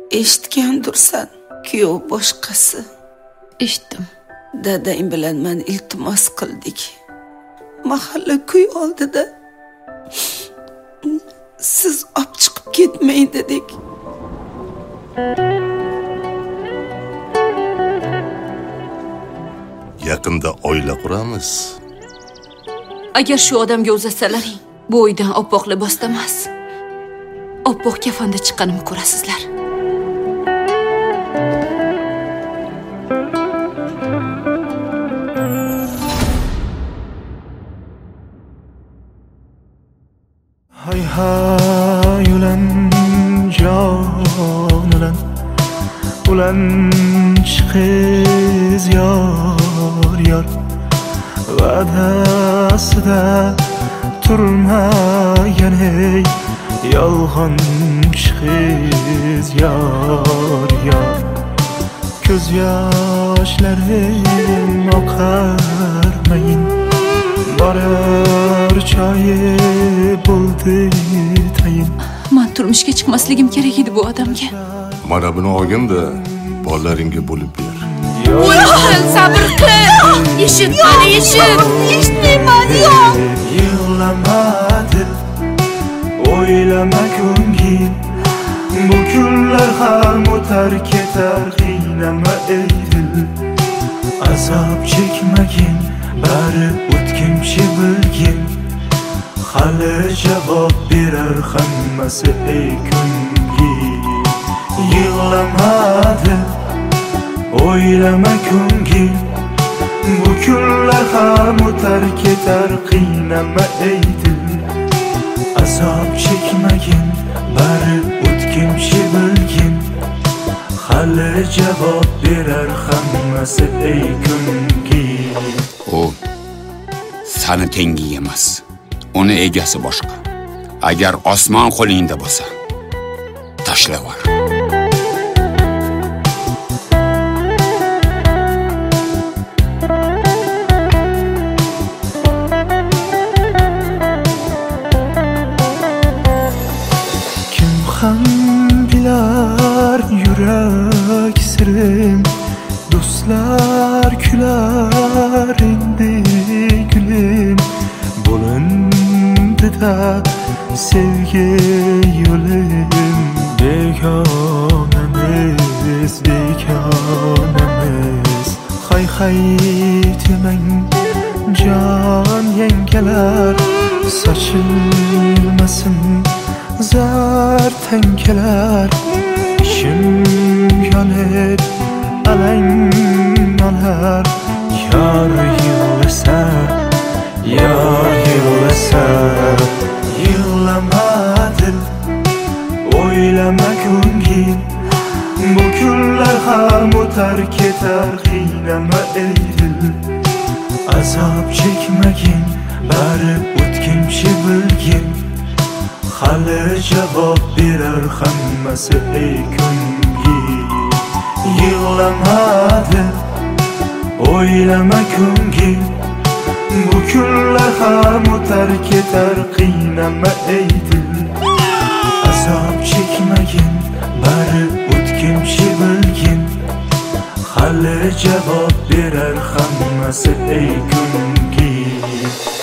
eshitgandursan, kuyov boshqasi. Eshitdim. Dadang bilan men iltimos qildik. Mahalla kuy oldida siz olib chiqib ketmang dedik. Yaqinda oila quramiz. Agar shu odamga uzatsalaring, bu uydan oppoq libosda emas, oppoq kafanda chiqqanimni ko'rasizlar. Hay hay ulan can ulan çıkız yar yar vadasida turmagan hey yolg'on çıkız yar yar ko'z yoshlarim oqarmayin borar choyi bo'ldi tayin. Men turmushga chiqmasligim kerak edi bu odamga. Mana buni olgin-da, bolalaringga bo'lib ber. Yo'q, sabr qil. Eshit, mana eshit. Eshitmayman, yo'q. Yig'lamadi, o'ylama ko'ngil. Bu kunlar ham o'tar ketar, qiynama ey dil. Azob chekmagin, bari o'tkinchi bilgin. Hali javob berar hammasi ey ko'ngil. Yig'lamadi, o'ylama ko'ngil. Bu kunlar ham o'tar ketar, qiynama ey dil. Azob chekmagin, bari o'tkinchi bilgin. Hali javob berar hammasi ey ko'ngil. O sani tengi emas. Uni egasi boshqa. Agar osmon qo'lingda bo'lsa, tashlab yubor. Kim ham bilar yurak sirim, do'stlar kular endi gulim. Bo'lindi-da sevgi yo'lim, begonamiz begonamiz. Hay hay demang jon yengalar, sochilmasin zar tankalar. Ishim yonib alang olar, yor yig'lasa yar yig'lasa. Yig'lamadi, o'ylama ko'ngil. Bu kunlar ham o'tar ketar, qiynama ey dil. Azob chekmagin, bari o'tkinchi bilgin. Hali javob berar hammasi ey ko'ngil. Yig'lamadi, o'ylama ko'ngil. Bu kunlar ham o'tar ketar, qiynama ey dil. Azob chekmagin, bari o'tkinchi bilgin. Hali javob berar hammasi ey ko'ngil.